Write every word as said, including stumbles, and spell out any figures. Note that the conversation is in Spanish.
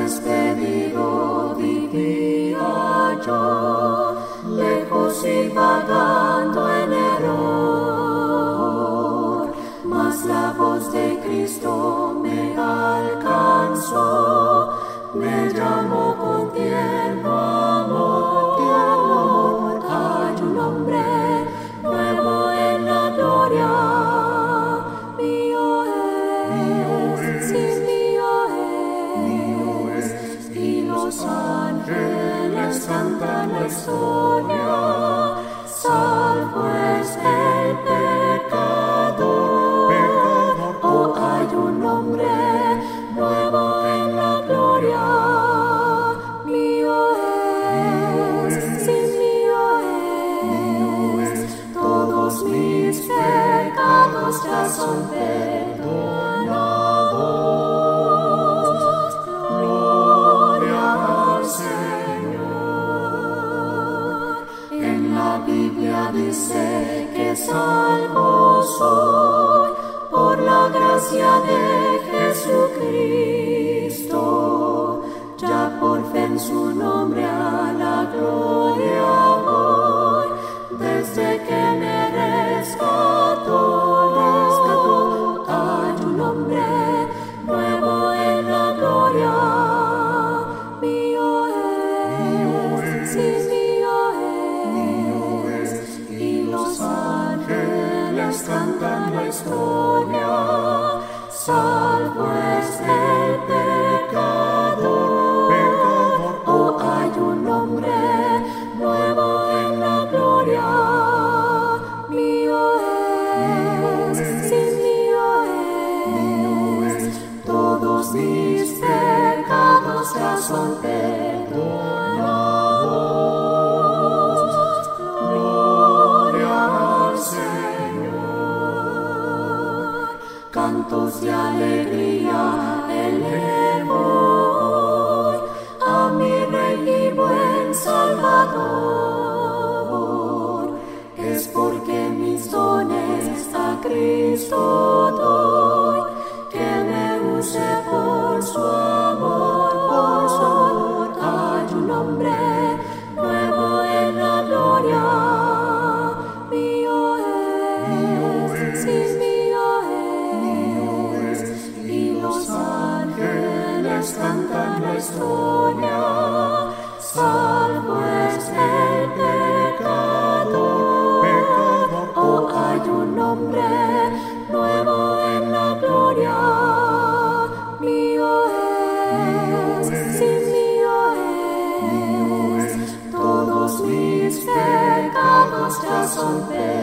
despedido vivía yo, lejos y vagando en error, mas la voz de Cristo me alcanzó, me llamó con tierno amor, tierno amor. Hay un hombre nuevo en la gloria, mío es, sí, mío es, y los ángeles cantan la historia, salvo es el pecador. Oh, hay un hombre nuevo en la gloria, mío es, sí, mío es, todos mis pecados ya son perdonados. Gloria al Señor. En la Biblia dice que salvo soy por la gracia de Jesucristo, ya por fe en su nombre a la gloria voy, desde que me rescató, rescató. Hay un hombre nuevo en la gloria, mío es, sí, mío es, y los ángeles cantan la historia, salvo es el pecador. Oh, hay un hombre nuevo en la gloria, mío es, sí, mío es, todos mis pecados ya son perdonados. Gloria al Señor. Cantos de alegría elevo hoy a mi Rey y buen Salvador. Es porque mis dones a Cristo doy, que me use por su amor, por su amor. Hay un hombre nuevo en la gloria, mío es, sí, mío es, y los ángeles cantan la historia, salvo es el pecador. Oh, hay un hombre nuevo en la gloria, mío es, sí, mío es, todos mis pecados ya son perdonados.